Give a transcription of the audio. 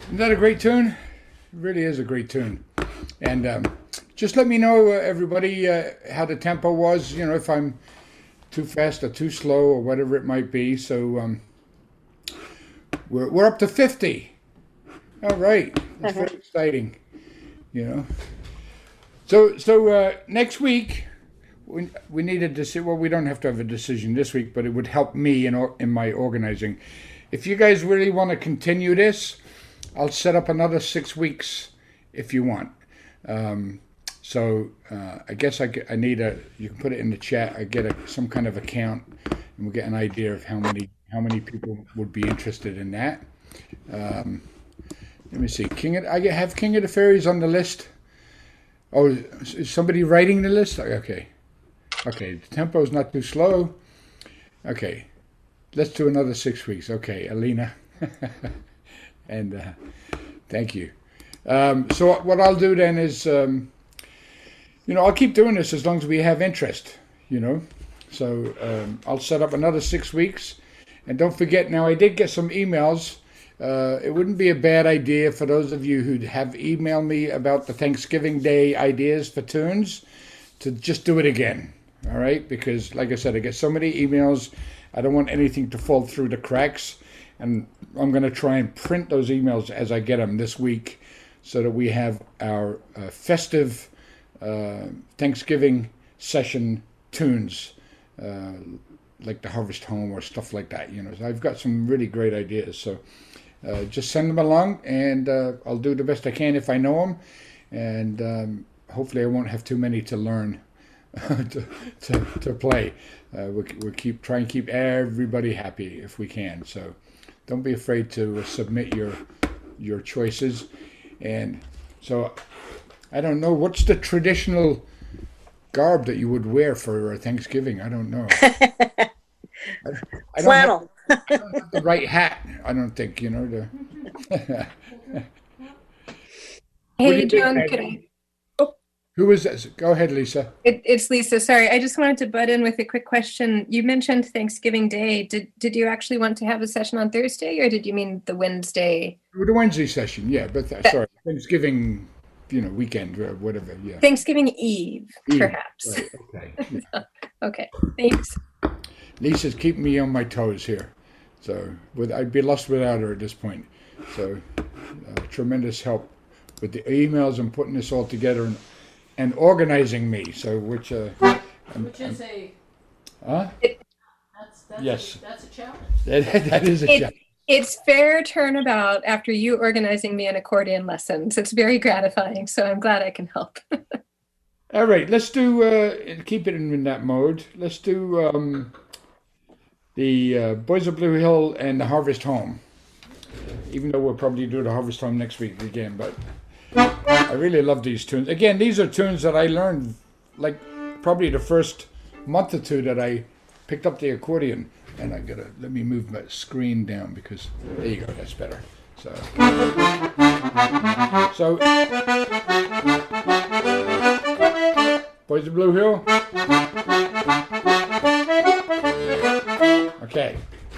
Isn't that a great tune? It really is a great tune. And just let me know, everybody, how the tempo was. You know, if I'm too fast or too slow or whatever it might be. So we're up to 50. All right, that's very exciting. You know. So next week we need a decision. Well, we don't have to have a decision this week, but it would help me in my organizing. If you guys really want to continue this, I'll set up another 6 weeks if you want. I guess I need you can put it in the chat. I get some kind of account, and we'll get an idea of how many people would be interested in that. Let me see. I have King of the Fairies on the list. Oh, is somebody writing the list? Okay. The tempo is not too slow. Okay. Let's do another 6 weeks. Okay, Alina. And thank you. So what I'll do then is, I'll keep doing this as long as we have interest, So I'll set up another 6 weeks. And don't forget, now I did get some emails. It wouldn't be a bad idea for those of you who have emailed me about the Thanksgiving Day ideas for tunes to just do it again. All right? Because, like I said, I get so many emails. I don't want anything to fall through the cracks. And I'm going to try and print those emails as I get them this week so that we have our festive Thanksgiving session tunes like the Harvest Home or stuff like that. So I've got some really great ideas. So just send them along, and I'll do the best I can if I know them. And hopefully I won't have too many to learn to play. We'll try and keep everybody happy if we can. So don't be afraid to submit your choices. And so I don't know, what's the traditional garb that you would wear for Thanksgiving? I don't know. I Flannel. I don't have the right hat, I don't think, Hey, John, could I? Who is this? Go ahead, Lisa. It's Lisa. Sorry, I just wanted to butt in with a quick question. You mentioned Thanksgiving Day. Did you actually want to have a session on Thursday, or did you mean the Wednesday? The Wednesday session, yeah. But sorry, Thanksgiving, weekend or whatever. Yeah. Thanksgiving Eve. Perhaps. Right, okay. Yeah. Okay. Thanks. Lisa's keeping me on my toes here, so I'd be lost without her at this point. So tremendous help with the emails and putting this all together and organizing me. So which is a yes, that's a challenge. That is a challenge. It's fair turnabout after you organizing me in accordion lessons. It's very gratifying. So I'm glad I can help. All right, let's do keep it in that mode. Let's do the Boys of Blue Hill and the Harvest Home. Even though we'll probably do the Harvest Home next week again, but I really love these tunes. Again, these are tunes that I learned like probably the first month or two that I picked up the accordion. And let me move my screen down because there you go, that's better. So Boys of Blue Hill. Okay.